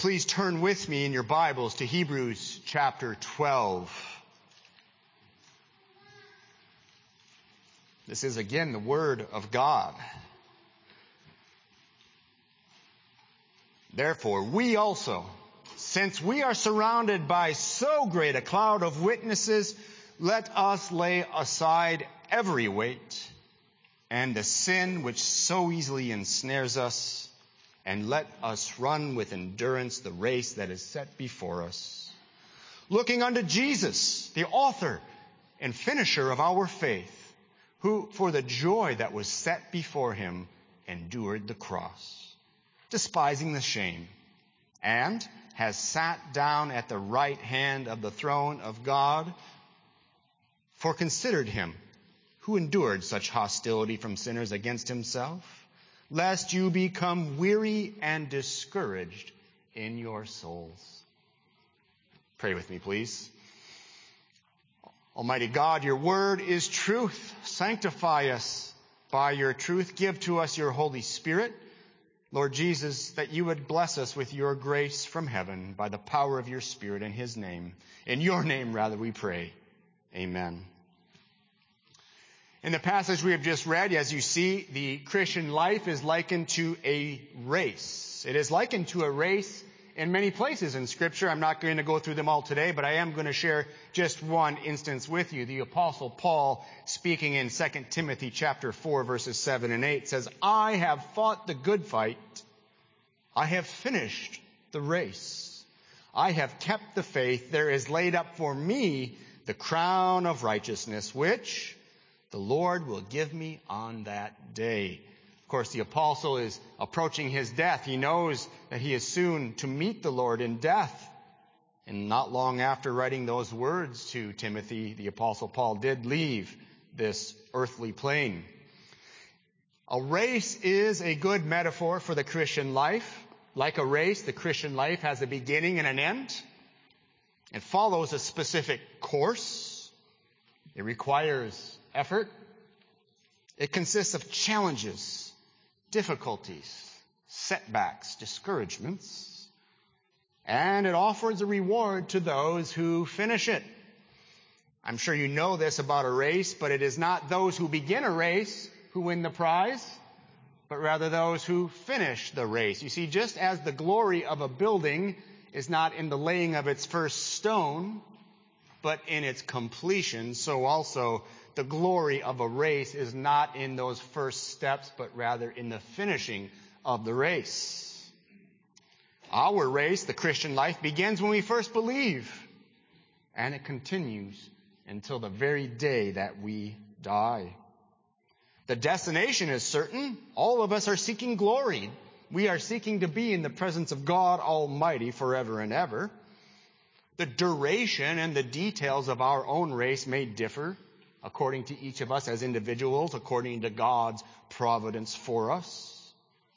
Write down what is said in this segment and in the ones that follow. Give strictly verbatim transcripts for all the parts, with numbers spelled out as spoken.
Please turn with me in your Bibles to Hebrews chapter twelve. This is again the Word of God. Therefore, we also, since we are surrounded by so great a cloud of witnesses, let us lay aside every weight and the sin which so easily ensnares us, and let us run with endurance the race that is set before us, looking unto Jesus, the author and finisher of our faith, who for the joy that was set before him endured the cross, despising the shame, and has sat down at the right hand of the throne of God. For considered him who endured such hostility from sinners against himself, lest you become weary and discouraged in your souls. Pray with me, please. Almighty God, your word is truth. Sanctify us by your truth. Give to us your Holy Spirit, Lord Jesus, that you would bless us with your grace from heaven by the power of your Spirit in his name. In your name, rather, we pray. Amen. In the passage we have just read, as you see, the Christian life is likened to a race. It is likened to a race in many places in Scripture. I'm not going to go through them all today, but I am going to share just one instance with you. The Apostle Paul, speaking in Second Timothy chapter four, verses seven and eight, says, I have fought the good fight. I have finished the race. I have kept the faith. There is laid up for me the crown of righteousness, which the Lord will give me on that day. Of course, the apostle is approaching his death. He knows that he is soon to meet the Lord in death. And not long after writing those words to Timothy, the apostle Paul did leave this earthly plane. A race is a good metaphor for the Christian life. Like a race, the Christian life has a beginning and an end. It follows a specific course. It requires effort. It consists of challenges, difficulties, setbacks, discouragements, and it offers a reward to those who finish it. I'm sure you know this about a race, but it is not those who begin a race who win the prize, but rather those who finish the race. You see, just as the glory of a building is not in the laying of its first stone, but in its completion, so also the glory of a race is not in those first steps, but rather in the finishing of the race. Our race, the Christian life, begins when we first believe, and it continues until the very day that we die. The destination is certain. All of us are seeking glory. We are seeking to be in the presence of God Almighty forever and ever. The duration and the details of our own race may differ according to each of us as individuals, according to God's providence for us.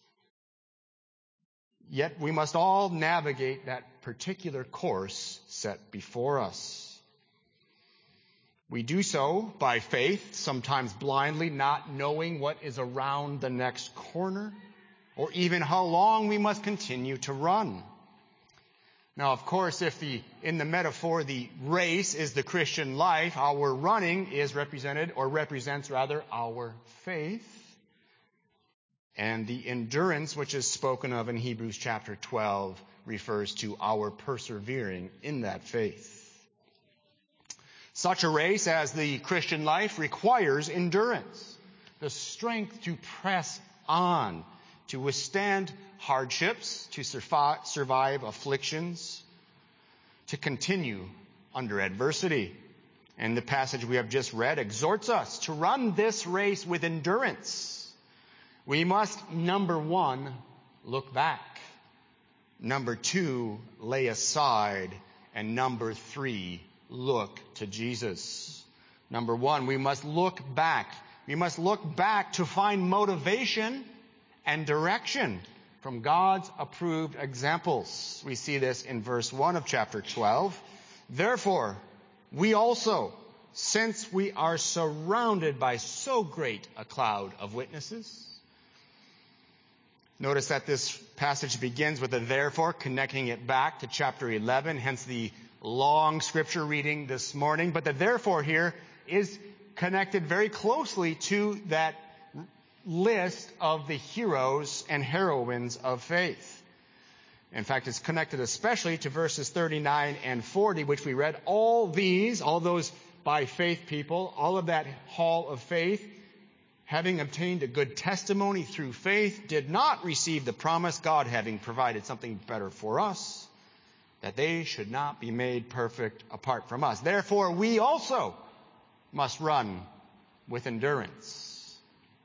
Yet we must all navigate that particular course set before us. We do so by faith, sometimes blindly, not knowing what is around the next corner, or even how long we must continue to run. Now, of course, if the, in the metaphor, the race is the Christian life, our running is represented, or represents rather, our faith. And the endurance, which is spoken of in Hebrews chapter twelve, refers to our persevering in that faith. Such a race as the Christian life requires endurance, the strength to press on, to withstand hardships, to survive, survive afflictions, to continue under adversity. And the passage we have just read exhorts us to run this race with endurance. We must, number one, look back. Number two, lay aside. And number three, look to Jesus. Number one, we must look back. We must look back to find motivation and direction from God's approved examples. We see this in verse one of chapter twelve. Therefore, we also, since we are surrounded by so great a cloud of witnesses, Notice that this passage begins with a therefore, connecting it back to chapter eleven, hence the long scripture reading this morning. But the therefore here is connected very closely to that list of the heroes and heroines of faith. In fact, it's connected especially to verses thirty-nine and forty, which we read. All these, all those by faith people, all of that hall of faith, having obtained a good testimony through faith, did not receive the promise, God having provided something better for us, that they should not be made perfect apart from us. Therefore, we also must run with endurance.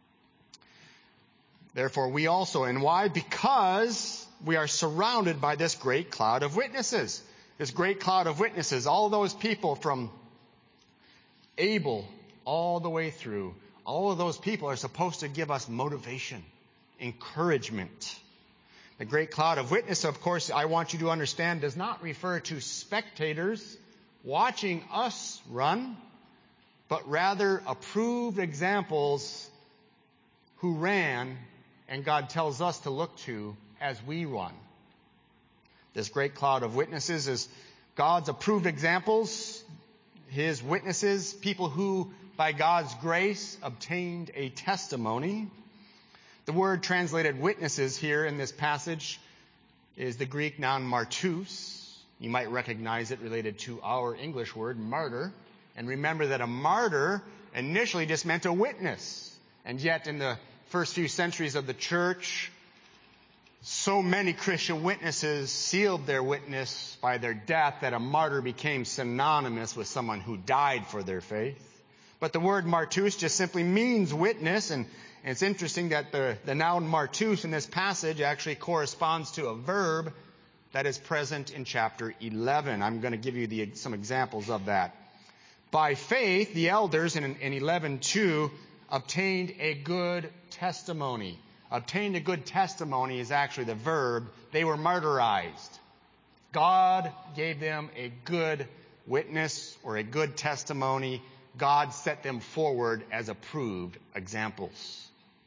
Therefore, we also, and why? Because we are surrounded by this great cloud of witnesses. This great cloud of witnesses, all those people from Abel all the way through, all of those people are supposed to give us motivation, encouragement. The great cloud of witness, of course, I want you to understand, does not refer to spectators watching us run, but rather approved examples who ran, and God tells us to look to as we run. This great cloud of witnesses is God's approved examples, His witnesses, people who, by God's grace, obtained a testimony. The word translated witnesses here in this passage is the Greek noun martus. You might recognize it related to our English word martyr. And remember that a martyr initially just meant a witness. And yet in the first few centuries of the church, so many Christian witnesses sealed their witness by their death that a martyr became synonymous with someone who died for their faith. But the word martus just simply means witness, and it's interesting that the, the noun martus in this passage actually corresponds to a verb that is present in chapter eleven. I'm going to give you the, some examples of that. By faith, the elders in, in eleven two obtained a good testimony. Obtained a good testimony is actually the verb. They were martyrized. God gave them a good witness or a good testimony. God set them forward as approved examples.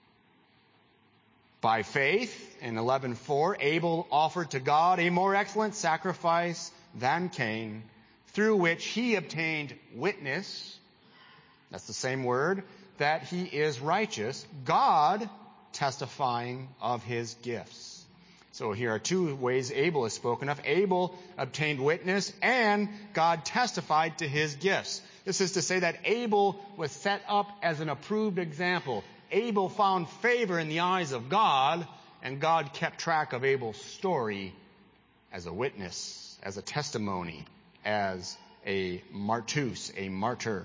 By faith, in eleven four, Abel offered to God a more excellent sacrifice than Cain, through which he obtained witness, that's the same word, that he is righteous, God testifying of his gifts. So here are two ways Abel is spoken of. Abel obtained witness, and God testified to his gifts. This is to say that Abel was set up as an approved example. Abel found favor in the eyes of God, and God kept track of Abel's story as a witness, as a testimony, as a martus, a martyr.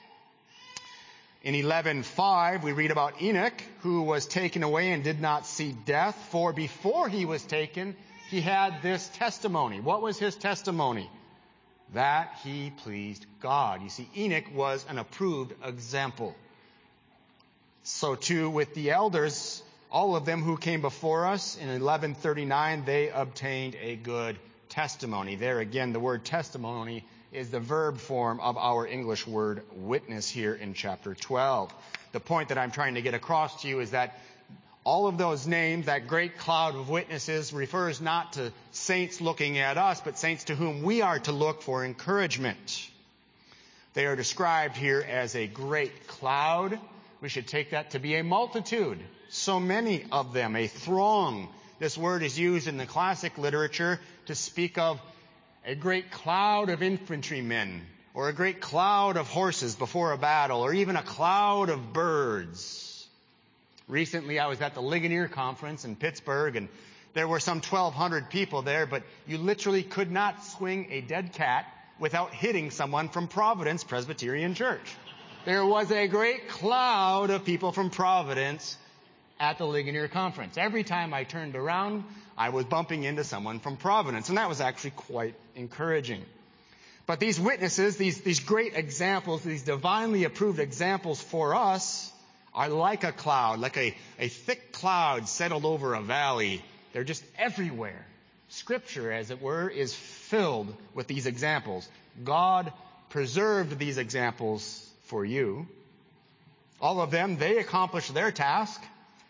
In eleven five, we read about Enoch, who was taken away and did not see death, for before he was taken, he had this testimony. What was his testimony? That he pleased God. You see, Enoch was an approved example. So too with the elders, all of them who came before us in eleven thirty-nine, they obtained a good testimony. There again, the word testimony is the verb form of our English word witness here in chapter twelve. The point that I'm trying to get across to you is that all of those names, that great cloud of witnesses, refers not to saints looking at us, but saints to whom we are to look for encouragement. They are described here as a great cloud. We should take that to be a multitude. So many of them, a throng. This word is used in the classic literature to speak of a great cloud of infantrymen, or a great cloud of horses before a battle, or even a cloud of birds. Recently, I was at the Ligonier Conference in Pittsburgh, and there were some twelve hundred people there, but you literally could not swing a dead cat without hitting someone from Providence Presbyterian Church. There was a great cloud of people from Providence at the Ligonier Conference. Every time I turned around, I was bumping into someone from Providence, and that was actually quite encouraging. But these witnesses, these, these great examples, these divinely approved examples for us, are like a cloud, like a, a thick cloud settled over a valley. They're just everywhere. Scripture, as it were, is filled with these examples. God preserved these examples for you. All of them, they accomplished their task.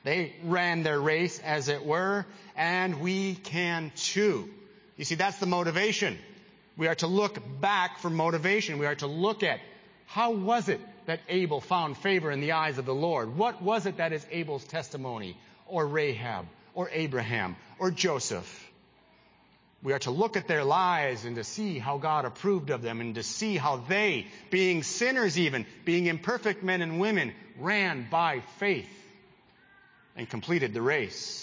They ran their race, as it were, and we can too. You see, that's the motivation. We are to look back for motivation. We are to look at how was it that Abel found favor in the eyes of the Lord? What was it that is Abel's testimony, or Rahab, or Abraham, or Joseph? We are to look at their lives and to see how God approved of them, and to see how they, being sinners even, being imperfect men and women, ran by faith and completed the race.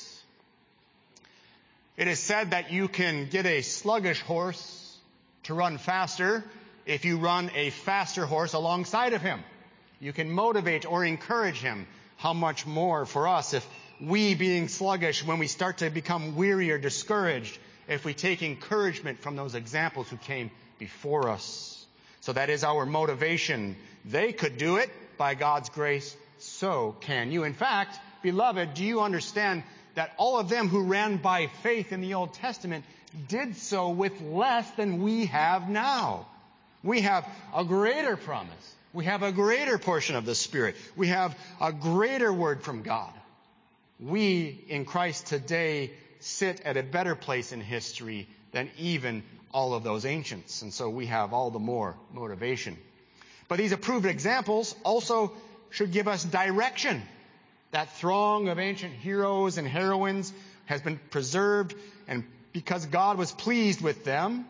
It is said that you can get a sluggish horse to run faster if you run a faster horse alongside of him. You can motivate or encourage him. How much more for us if we, being sluggish, when we start to become weary or discouraged, if we take encouragement from those examples who came before us. So that is our motivation. They could do it by God's grace. So can you. In fact, beloved, do you understand that all of them who ran by faith in the Old Testament did so with less than we have now? We have a greater promise. We have a greater portion of the Spirit. We have a greater word from God. We in Christ today sit at a better place in history than even all of those ancients. And so we have all the more motivation. But these approved examples also should give us direction. That throng of ancient heroes and heroines has been preserved, and because God was pleased with them,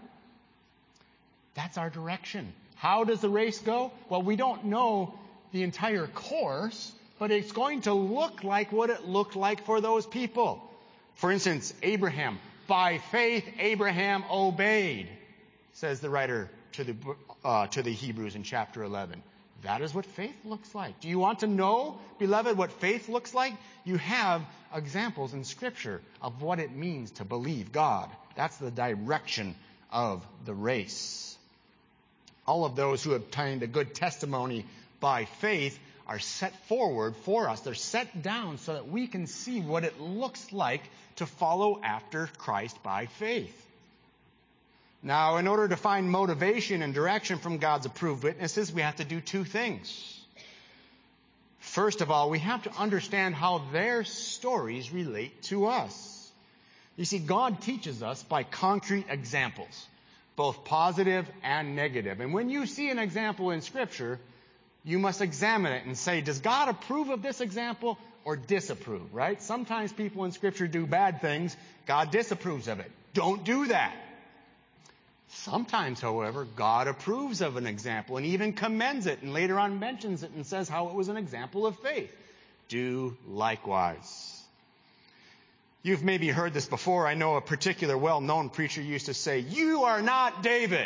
that's our direction. How does the race go? Well, we don't know the entire course, but it's going to look like what it looked like for those people. For instance, Abraham. By faith, Abraham obeyed, says the writer to the, uh, to the Hebrews in chapter eleven. That is what faith looks like. Do you want to know, beloved, what faith looks like? You have examples in Scripture of what it means to believe God. That's the direction of the race. All of those who have obtained a good testimony by faith are set forward for us. They're set down so that we can see what it looks like to follow after Christ by faith. Now, in order to find motivation and direction from God's approved witnesses, we have to do two things. First of all, we have to understand how their stories relate to us. You see, God teaches us by concrete examples, both positive and negative. And when you see an example in Scripture, you must examine it and say, does God approve of this example or disapprove, right? Sometimes people in Scripture do bad things. God disapproves of it. Don't do that. Sometimes, however, God approves of an example and even commends it and later on mentions it and says how it was an example of faith. Do likewise. You've maybe heard this before. I know a particular well-known preacher used to say, "You are not David."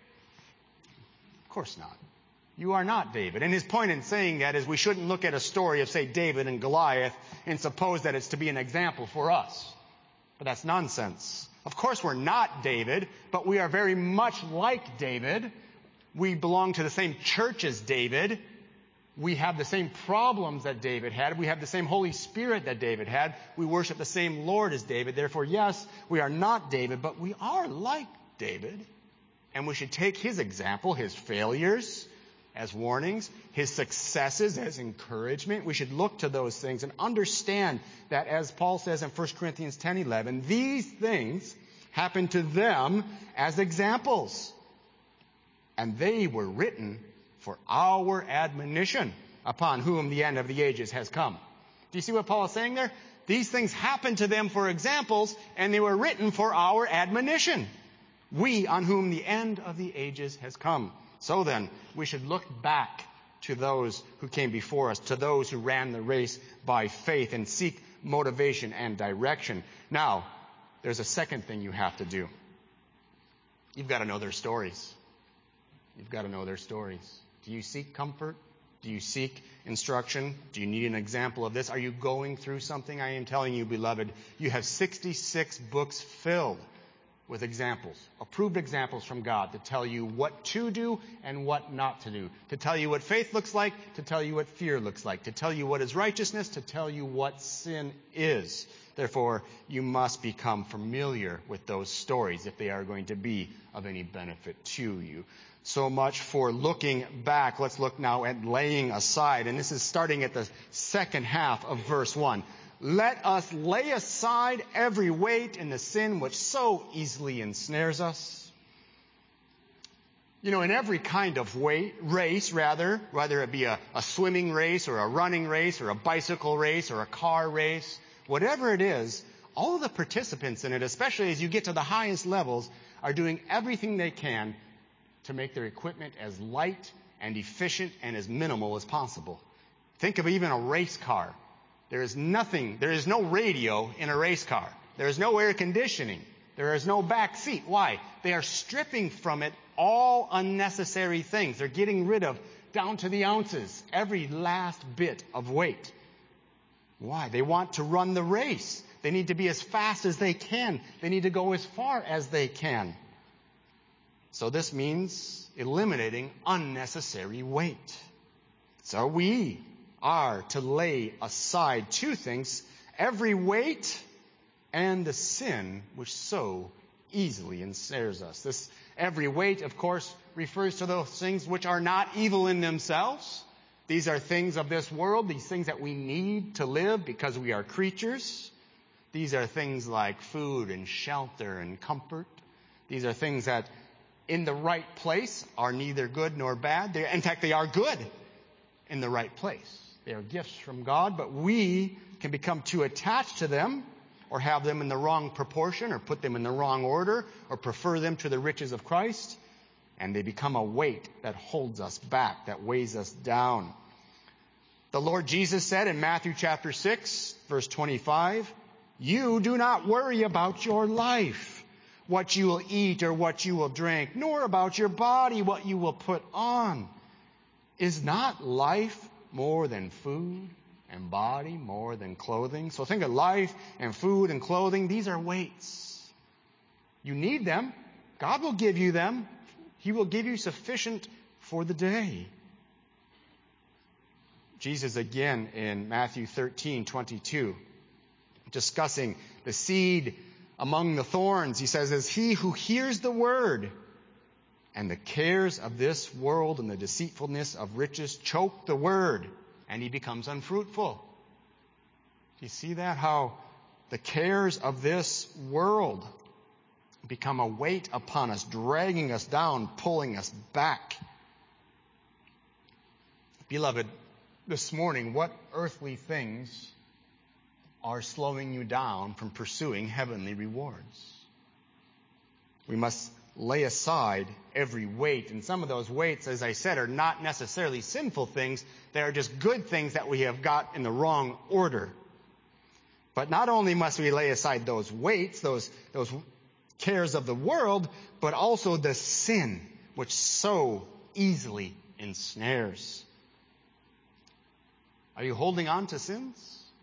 Of course not. You are not David. And his point in saying that is we shouldn't look at a story of, say, David and Goliath and suppose that it's to be an example for us. But that's nonsense. Of course we're not David, but we are very much like David. We belong to the same church as David. We have the same problems that David had. We have the same Holy Spirit that David had. We worship the same Lord as David. Therefore, yes, we are not David, but we are like David. And we should take his example, his failures, as warnings, his successes as encouragement. We should look to those things and understand that, as Paul says in First Corinthians ten eleven, these things happened to them as examples. And they were written for our admonition, upon whom the end of the ages has come. Do you see what Paul is saying there? These things happened to them for examples, and they were written for our admonition. We, on whom the end of the ages has come. So then, we should look back to those who came before us, to those who ran the race by faith, and seek motivation and direction. Now, there's a second thing you have to do. You've got to know their stories. You've got to know their stories. Do you seek comfort? Do you seek instruction? Do you need an example of this? Are you going through something? I am telling you, beloved, you have sixty-six books filled with examples, approved examples from God to tell you what to do and what not to do, to tell you what faith looks like, to tell you what fear looks like, to tell you what is righteousness, to tell you what sin is. Therefore, you must become familiar with those stories if they are going to be of any benefit to you. So much for looking back. Let's look now at laying aside. And this is starting at the second half of verse one. let us lay aside every weight and the sin which so easily ensnares us. You know, in every kind of way, race, rather, whether it be a, a swimming race or a running race or a bicycle race or a car race, whatever it is, all of the participants in it, especially as you get to the highest levels, are doing everything they can to make their equipment as light and efficient and as minimal as possible. Think of even a race car. There is nothing, there is no radio in a race car. There is no air conditioning. There is no back seat. Why? They are stripping from it all unnecessary things. They're getting rid of, down to the ounces, every last bit of weight. Why? They want to run the race. They need to be as fast as they can. They need to go as far as they can. So this means eliminating unnecessary weight. So we are to lay aside two things, every weight and the sin which so easily ensnares us. This every weight, of course, refers to those things which are not evil in themselves. These are things of this world, these things that we need to live because we are creatures. These are things like food and shelter and comfort. These are things that in the right place are neither good nor bad. They're, in fact, they are good in the right place. They are gifts from God, but we can become too attached to them or have them in the wrong proportion or put them in the wrong order or prefer them to the riches of Christ, and they become a weight that holds us back, that weighs us down. The Lord Jesus said in Matthew chapter six, verse twenty-five, "You do not worry about your life, what you will eat or what you will drink, nor about your body, what you will put on. Is not life more than food, and body more than clothing?" So think of life and food and clothing. These are weights. You need them. God will give you them. He will give you sufficient for the day. Jesus again in Matthew thirteen twenty-two, discussing the seed among the thorns. He says, "As he who hears the word and the cares of this world and the deceitfulness of riches choke the word, and he becomes unfruitful." Do you see that? How the cares of this world become a weight upon us, dragging us down, pulling us back. Beloved, this morning, what earthly things are slowing you down from pursuing heavenly rewards? We must lay aside every weight. And some of those weights, as I said, are not necessarily sinful things. They are just good things that we have got in the wrong order. But not only must we lay aside those weights, those, those cares of the world, but also the sin which so easily ensnares. Are you holding on to sins?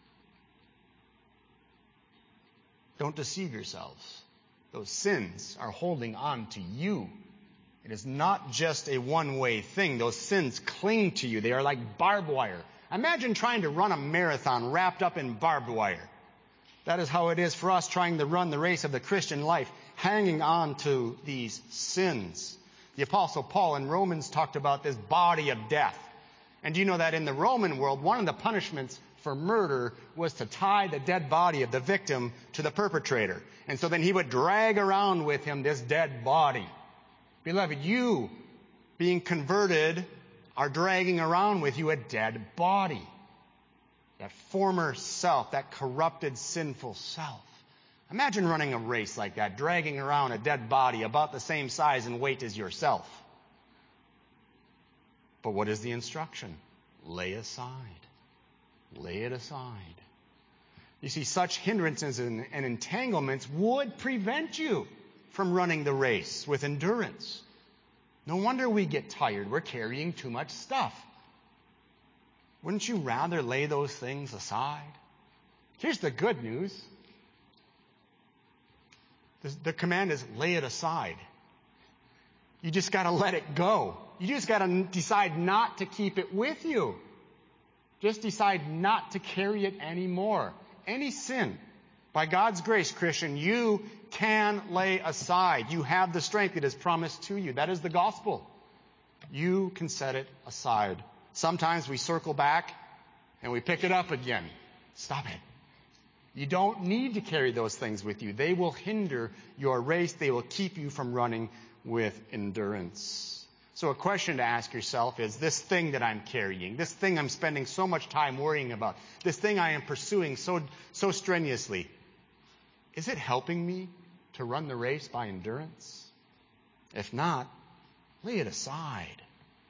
Don't deceive yourselves. Those sins are holding on to you. It is not just a one-way thing. Those sins cling to you. They are like barbed wire. Imagine trying to run a marathon wrapped up in barbed wire. That is how it is for us trying to run the race of the Christian life, hanging on to these sins. The Apostle Paul in Romans talked about this body of death. And do you know that in the Roman world, one of the punishments for murder was to tie the dead body of the victim to the perpetrator. And so then he would drag around with him this dead body. Beloved, you, being converted, are dragging around with you a dead body. That former self, that corrupted, sinful self. Imagine running a race like that, dragging around a dead body about the same size and weight as yourself. But what is the instruction? Lay aside. Lay it aside. You see, such hindrances and, and entanglements would prevent you from running the race with endurance. No wonder we get tired. We're carrying too much stuff. Wouldn't you rather lay those things aside? Here's the good news. The, the command is lay it aside. You just got to let it go. You just got to decide not to keep it with you. Just decide not to carry it anymore. Any sin, by God's grace, Christian, you can lay aside. You have the strength it is promised to you. That is the gospel. You can set it aside. Sometimes we circle back and we pick it up again. Stop it. You don't need to carry those things with you. They will hinder your race. They will keep you from running with endurance. So a question to ask yourself is, this thing that I'm carrying, this thing I'm spending so much time worrying about, this thing I am pursuing so, so strenuously, is it helping me to run the race by endurance? If not, lay it aside.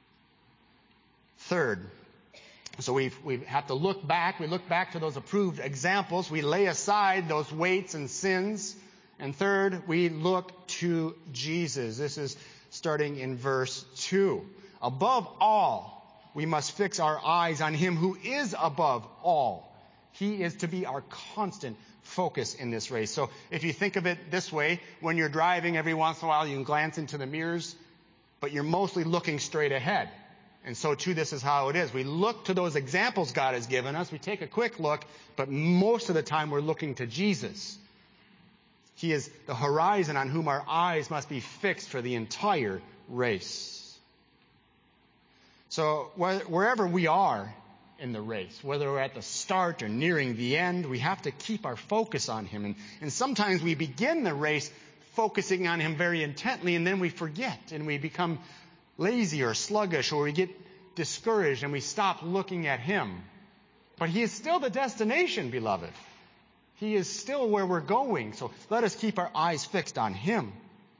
Third, so we we have to look back. We look back to those approved examples. We lay aside those weights and sins. And third, we look to Jesus. This is starting in verse two. Above all, we must fix our eyes on him who is above all. He is to be our constant focus in this race. So if you think of it this way, when you're driving, every once in a while you can glance into the mirrors, but you're mostly looking straight ahead. And so too, this is how it is. We look to those examples God has given us. We take a quick look, but most of the time we're looking to Jesus. He is the horizon on whom our eyes must be fixed for the entire race. So wherever we are in the race, whether we're at the start or nearing the end, we have to keep our focus on him. And, and sometimes we begin the race focusing on him very intently, and then we forget and we become lazy or sluggish, or we get discouraged and we stop looking at him. But he is still the destination, beloved. He is still where we're going. So let us keep our eyes fixed on him.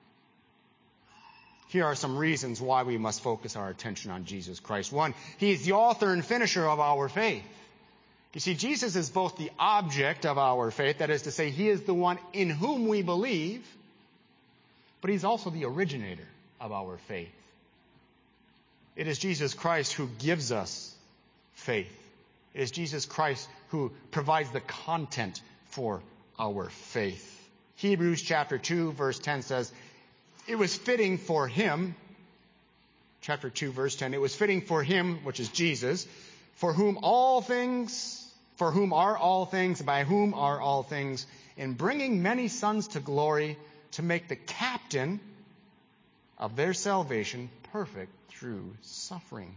Here are some reasons why we must focus our attention on Jesus Christ. One, he is the author and finisher of our faith. You see, Jesus is both the object of our faith, that is to say, he is the one in whom we believe, but he's also the originator of our faith. It is Jesus Christ who gives us faith. It is Jesus Christ who provides the content for our faith. Hebrews chapter two, verse ten says, it was fitting for him, chapter two, verse ten, it was fitting for him, which is Jesus, for whom all things, for whom are all things, by whom are all things, in bringing many sons to glory, to make the captain of their salvation perfect through suffering.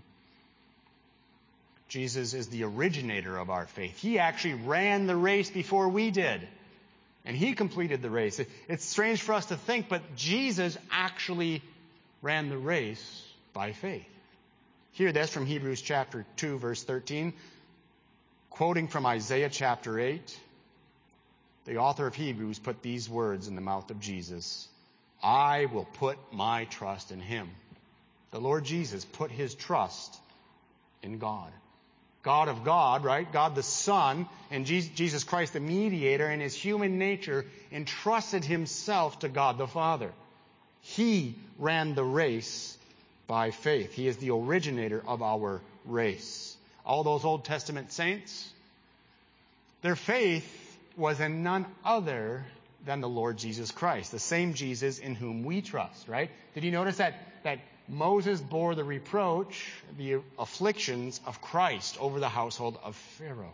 Jesus is the originator of our faith. He actually ran the race before we did. And he completed the race. It's strange for us to think, but Jesus actually ran the race by faith. Hear this from Hebrews chapter two, verse thirteen. Quoting from Isaiah chapter eight, the author of Hebrews put these words in the mouth of Jesus. I will put my trust in him. The Lord Jesus put his trust in God. God of God, right? God the Son, and Jesus Christ the mediator in his human nature entrusted himself to God the Father. He ran the race by faith. He is the originator of our race. All those Old Testament saints, their faith was in none other than the Lord Jesus Christ, the same Jesus in whom we trust, right? Did you notice that, that Moses bore the reproach, the afflictions of Christ over the household of Pharaoh?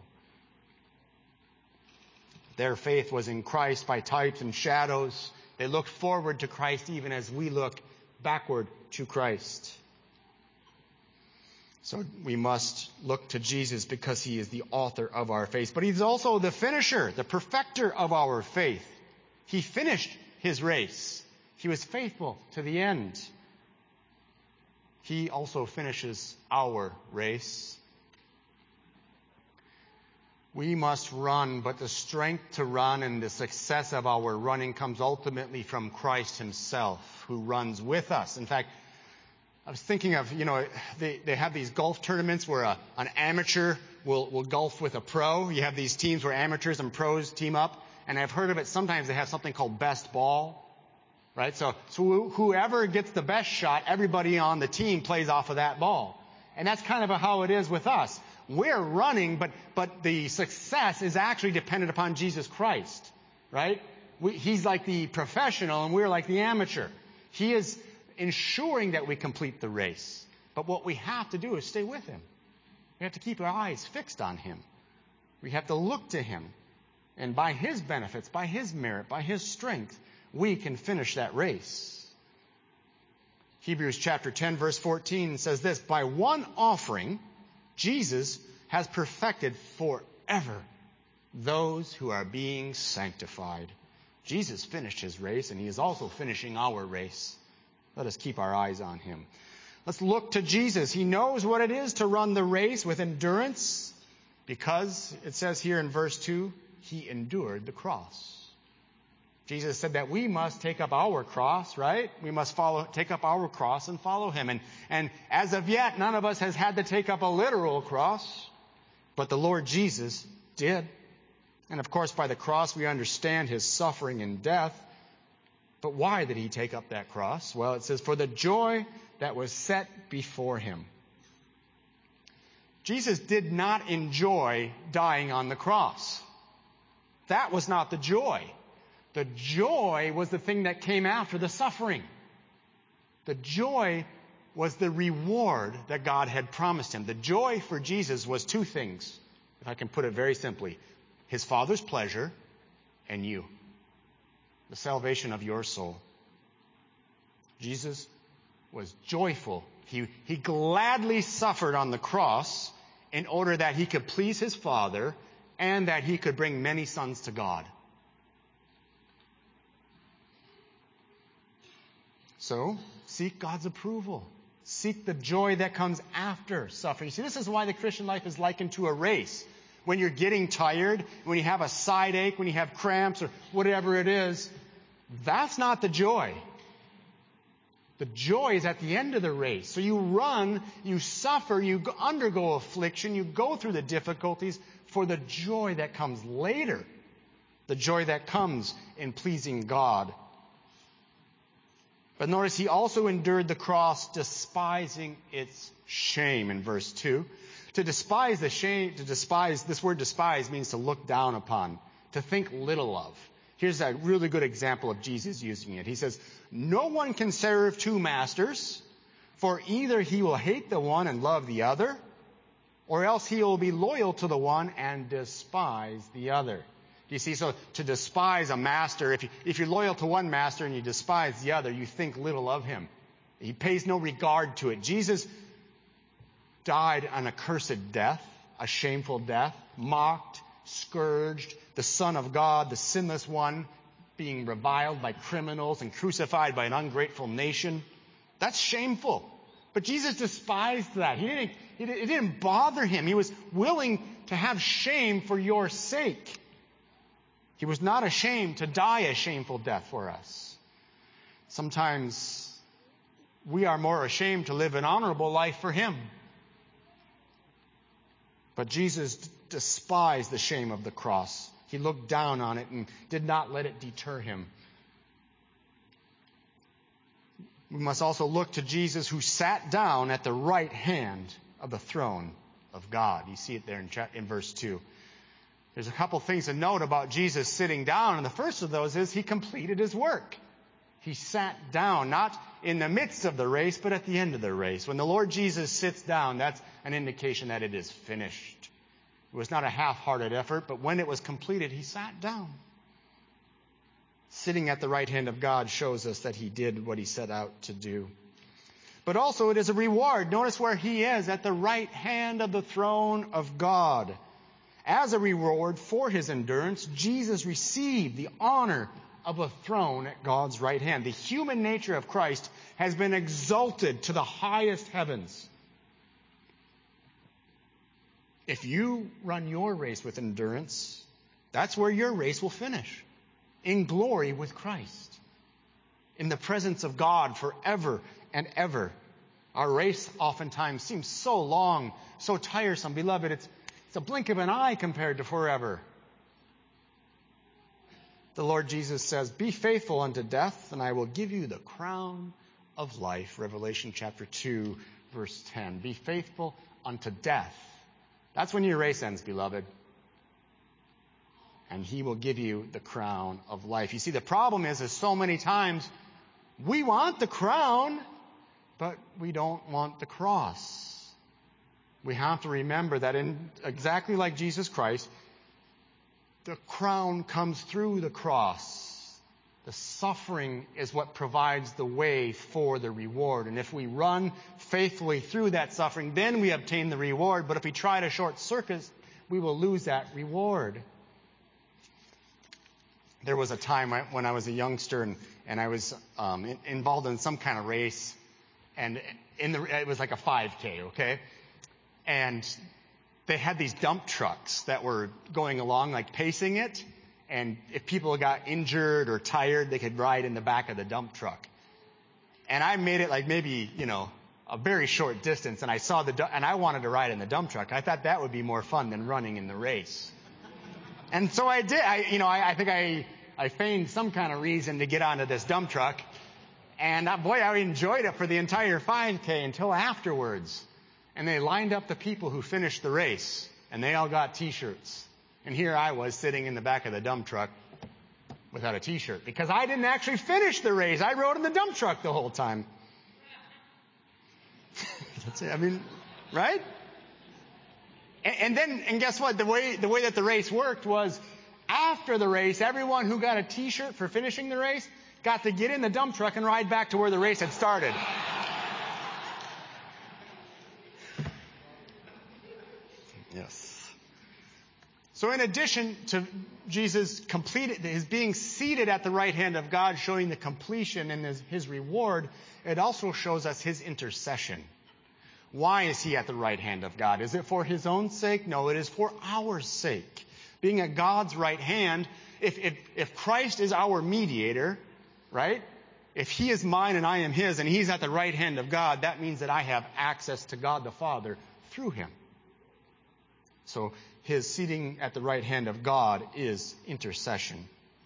Their faith was in Christ by types and shadows. They looked forward to Christ even as we look backward to Christ. So we must look to Jesus because he is the author of our faith. But he's also the finisher, the perfecter of our faith. He finished his race. He was faithful to the end. He also finishes our race. We must run, but the strength to run and the success of our running comes ultimately from Christ himself, who runs with us. In fact, I was thinking of, you know, they, they have these golf tournaments where a, an amateur will, will golf with a pro. You have these teams where amateurs and pros team up. And I've heard of it, sometimes they have something called best ball. Right? So, so whoever gets the best shot, everybody on the team plays off of that ball. And that's kind of how it is with us. We're running, but, but the success is actually dependent upon Jesus Christ. Right? We, he's like the professional and we're like the amateur. He is ensuring that we complete the race. But what we have to do is stay with him. We have to keep our eyes fixed on him. We have to look to him. And by his benefits, by his merit, by his strength, we can finish that race. Hebrews chapter ten, verse fourteen says this, by one offering, Jesus has perfected forever those who are being sanctified. Jesus finished his race, and he is also finishing our race. Let us keep our eyes on him. Let's look to Jesus. He knows what it is to run the race with endurance, because it says here in verse two, he endured the cross. Jesus said that we must take up our cross, right? We must follow, take up our cross and follow him. And, and as of yet, none of us has had to take up a literal cross, but the Lord Jesus did. And of course, by the cross, we understand his suffering and death. But why did he take up that cross? Well, it says, for the joy that was set before him. Jesus did not enjoy dying on the cross. That was not the joy. The joy was the thing that came after the suffering. The joy was the reward that God had promised him. The joy for Jesus was two things, if I can put it very simply. His Father's pleasure and you. The salvation of your soul. Jesus was joyful. He, he gladly suffered on the cross in order that he could please his Father and that he could bring many sons to God. So, seek God's approval. Seek the joy that comes after suffering. See, this is why the Christian life is likened to a race. When you're getting tired, when you have a side ache, when you have cramps or whatever it is, that's not the joy. The joy is at the end of the race. So you run, you suffer, you undergo affliction, you go through the difficulties for the joy that comes later. The joy that comes in pleasing God. But notice he also endured the cross, despising its shame in verse two. To despise the shame, to despise, this word despise means to look down upon, to think little of. Here's a really good example of Jesus using it. He says, no one can serve two masters, for either he will hate the one and love the other, or else he will be loyal to the one and despise the other. Do you see? So to despise a master, if, you, if you're loyal to one master and you despise the other, you think little of him. He pays no regard to it. Jesus died an accursed death, a shameful death, mocked, scourged, the Son of God, the sinless one, being reviled by criminals and crucified by an ungrateful nation. That's shameful. But Jesus despised that. He didn't, it didn't bother him. He was willing to have shame for your sake. He was not ashamed to die a shameful death for us. Sometimes we are more ashamed to live an honorable life for him. But Jesus despised the shame of the cross. He looked down on it and did not let it deter him. We must also look to Jesus, who sat down at the right hand of the throne of God. You see it there in, in verse two. There's a couple things to note about Jesus sitting down, and the first of those is he completed his work. He sat down, not in the midst of the race, but at the end of the race. When the Lord Jesus sits down, that's an indication that it is finished. It was not a half-hearted effort, but when it was completed, he sat down. Sitting at the right hand of God shows us that he did what he set out to do. But also it is a reward. Notice where he is, at the right hand of the throne of God. As a reward for his endurance, Jesus received the honor of a throne at God's right hand. The human nature of Christ has been exalted to the highest heavens. If you run your race with endurance, that's where your race will finish. In glory with Christ. In the presence of God forever and ever. Our race oftentimes seems so long, so tiresome. Beloved, it's It's a blink of an eye compared to forever. The Lord Jesus says, be faithful unto death, and I will give you the crown of life. Revelation chapter two, verse ten. Be faithful unto death. That's when your race ends, beloved. And he will give you the crown of life. You see, the problem is, is so many times we want the crown, but we don't want the cross. We have to remember that in exactly like Jesus Christ, the crown comes through the cross. The suffering is what provides the way for the reward. And if we run faithfully through that suffering, then we obtain the reward. But if we try to short circuit, we will lose that reward. there was a time when I was a youngster and, and I was um, in, involved in some kind of race, and in the it was like a five K, okay? And they had these dump trucks that were going along, like pacing it, and if people got injured or tired, they could ride in the back of the dump truck. And I made it like maybe, you know, a very short distance, and I saw the and I wanted to ride in the dump truck. I thought that would be more fun than running in the race. And so I did. I, you know, I, I think I, I feigned some kind of reason to get onto this dump truck. And uh, boy, I enjoyed it for the entire five K until afterwards. And they lined up the people who finished the race. And they all got T-shirts. And here I was sitting in the back of the dump truck without a T-shirt. Because I didn't actually finish the race. I rode in the dump truck the whole time. That's it. I mean, right? And then, and guess what? The way, the way that the race worked was after the race, everyone who got a T-shirt for finishing the race got to get in the dump truck and ride back to where the race had started. Yes. So in addition to Jesus completed, his being seated at the right hand of God, showing the completion and his, his reward, it also shows us his intercession. Why is he at the right hand of God? Is it for his own sake? No, it is for our sake. Being at God's right hand, if, if, if Christ is our mediator, right? If he is mine and I am his and he's at the right hand of God, that means that I have access to God the Father through him. So his seating at the right hand of God is intercession.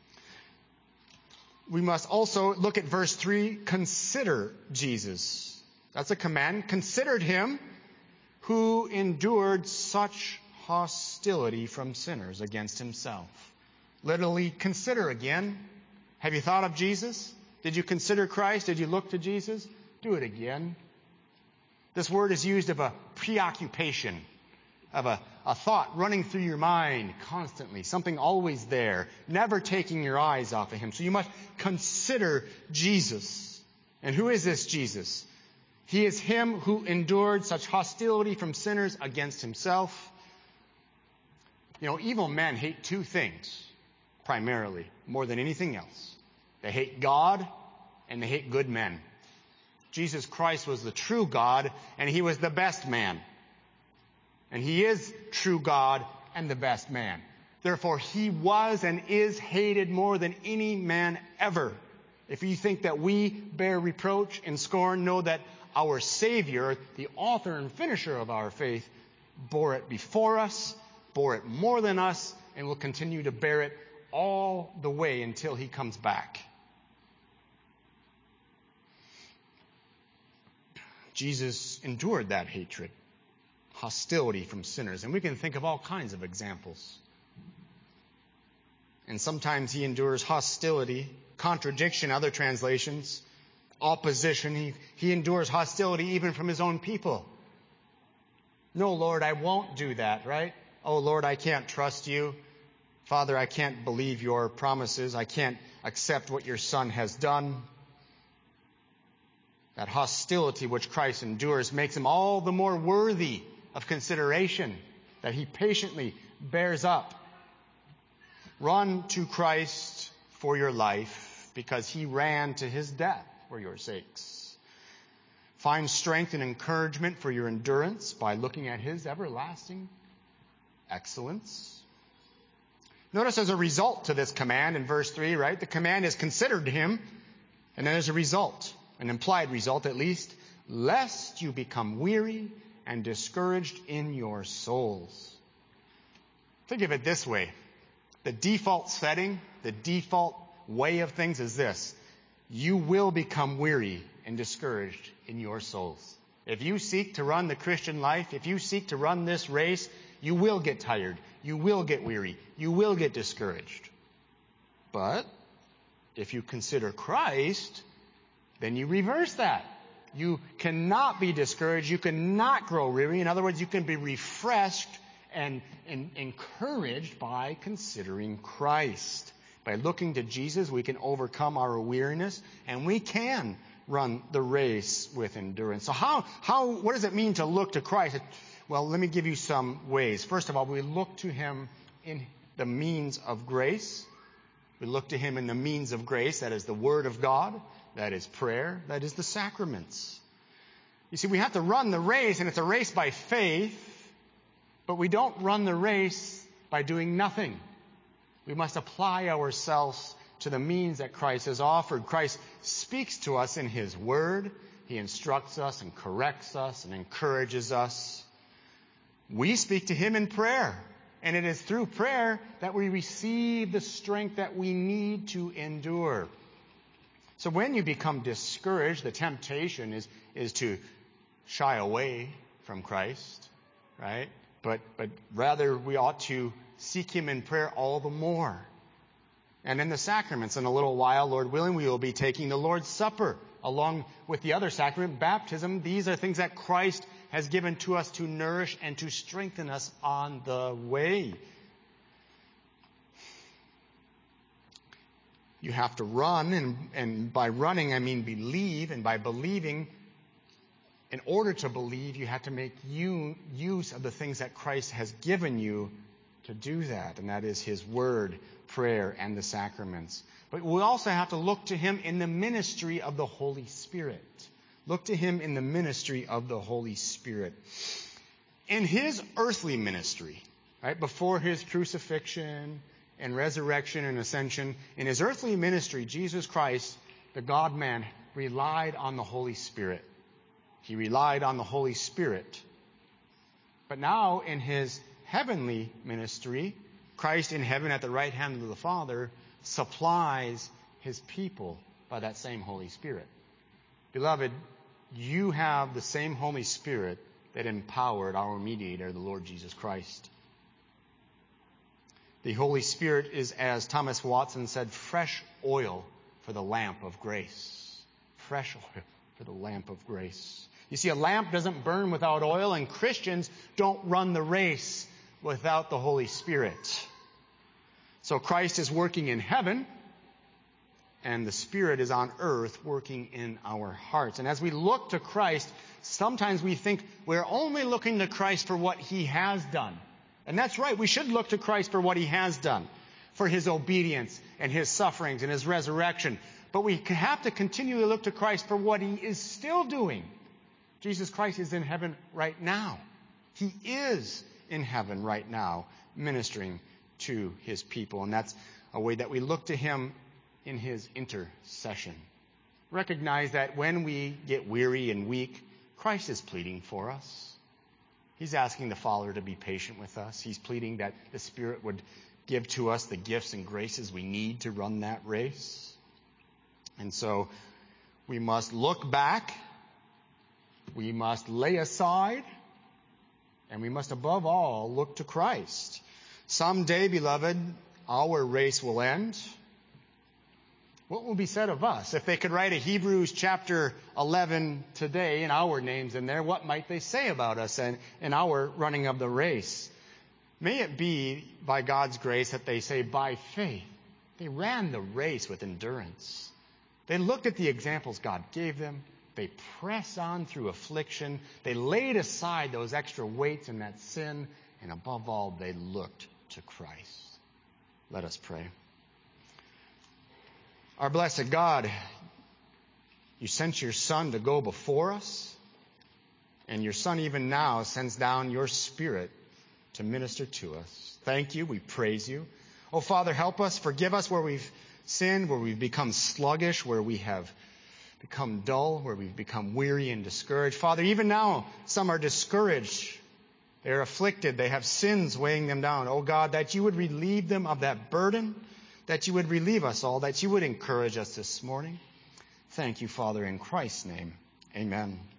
We must also look at verse three, consider Jesus. That's a command. Considered him who endured such hostility from sinners against himself. Literally, consider again. Have you thought of Jesus? Did you consider Christ? Did you look to Jesus? Do it again. This word is used of a preoccupation, of a, a thought running through your mind constantly, something always there, never taking your eyes off of him. So you must consider Jesus. And who is this Jesus? He is him who endured such hostility from sinners against himself. You know, evil men hate two things, primarily, more than anything else. They hate God and they hate good men. Jesus Christ was the true God and he was the best man. And he is true God and the best man. Therefore, he was and is hated more than any man ever. If you think that we bear reproach and scorn, know that our Savior, the author and finisher of our faith, bore it before us, bore it more than us, and will continue to bear it all the way until he comes back. Jesus endured that hatred, hostility from sinners, and we can think of all kinds of examples. And sometimes he endures hostility, contradiction, other translations, opposition. He, he endures hostility even from his own people. No, Lord, I won't do that, right? Oh, Lord, I can't trust you. Father, I can't believe your promises. I can't accept what your Son has done. That hostility which Christ endures makes him all the more worthy of consideration that he patiently bears up. Run to Christ for your life because he ran to his death for your sakes. Find strength and encouragement for your endurance by looking at his everlasting excellence. Notice as a result to this command in verse three, right? The command is considered him, and then there's a result, an implied result at least, lest you become weary and discouraged in your souls. Think of it this way. The default setting, the default way of things is this. You will become weary and discouraged in your souls. If you seek to run the Christian life, if you seek to run this race, you will get tired. You will get weary. You will get discouraged. But if you consider Christ, then you reverse that. You cannot be discouraged. You cannot grow weary. In other words, you can be refreshed and, and encouraged by considering Christ. By looking to Jesus, we can overcome our weariness, and we can run the race with endurance. So how, how, what does it mean to look to Christ? Well, let me give you some ways. First of all, we look to him in the means of grace. We look to him in the means of grace, that is the Word of God, that is prayer, that is the sacraments. You see, we have to run the race, and it's a race by faith, but we don't run the race by doing nothing. We must apply ourselves to the means that Christ has offered. Christ speaks to us in his Word. He instructs us and corrects us and encourages us. We speak to him in prayer. And it is through prayer that we receive the strength that we need to endure. So when you become discouraged, the temptation is, is to shy away from Christ, right? But, but rather we ought to seek him in prayer all the more. And in the sacraments, in a little while, Lord willing, we will be taking the Lord's Supper along with the other sacrament, baptism. These are things that Christ has given to us to nourish and to strengthen us on the way. You have to run, and, and by running I mean believe, and by believing, in order to believe, you have to make you, use of the things that Christ has given you to do that, and that is his Word, prayer, and the sacraments. But we also have to look to him in the ministry of the Holy Spirit. Look to him in the ministry of the Holy Spirit. In his earthly ministry, right, before his crucifixion and resurrection and ascension, in his earthly ministry, Jesus Christ, the God-man, relied on the Holy Spirit. He relied on the Holy Spirit. But now in his heavenly ministry, Christ in heaven at the right hand of the Father supplies his people by that same Holy Spirit. Beloved, you have the same Holy Spirit that empowered our mediator, the Lord Jesus Christ. The Holy Spirit is, as Thomas Watson said, fresh oil for the lamp of grace. Fresh oil for the lamp of grace. You see, a lamp doesn't burn without oil, and Christians don't run the race without the Holy Spirit. So Christ is working in heaven, and the Spirit is on earth working in our hearts. And as we look to Christ, sometimes we think we're only looking to Christ for what he has done. And that's right. We should look to Christ for what he has done, for his obedience and his sufferings and his resurrection. But we have to continually look to Christ for what he is still doing. Jesus Christ is in heaven right now. He is in heaven right now, ministering to his people. And that's a way that we look to him in his intercession. Recognize that when we get weary and weak, Christ is pleading for us. He's asking the Father to be patient with us. He's pleading that the Spirit would give to us the gifts and graces we need to run that race. And so we must look back, we must lay aside, and we must above all look to Christ. Someday, beloved, our race will end. What will be said of us? If they could write a Hebrews chapter eleven today and our names in there, what might they say about us and in our running of the race? May it be by God's grace that they say, by faith, they ran the race with endurance. They looked at the examples God gave them. They pressed on through affliction. They laid aside those extra weights and that sin. And above all, they looked to Christ. Let us pray. Our blessed God, you sent your Son to go before us, and your Son even now sends down your Spirit to minister to us. Thank you. We praise you. Oh, Father, help us. Forgive us where we've sinned, where we've become sluggish, where we have become dull, where we've become weary and discouraged. Father, even now, some are discouraged. They're afflicted. They have sins weighing them down. Oh, God, that you would relieve them of that burden, that you would relieve us all, that you would encourage us this morning. Thank you, Father, in Christ's name. Amen.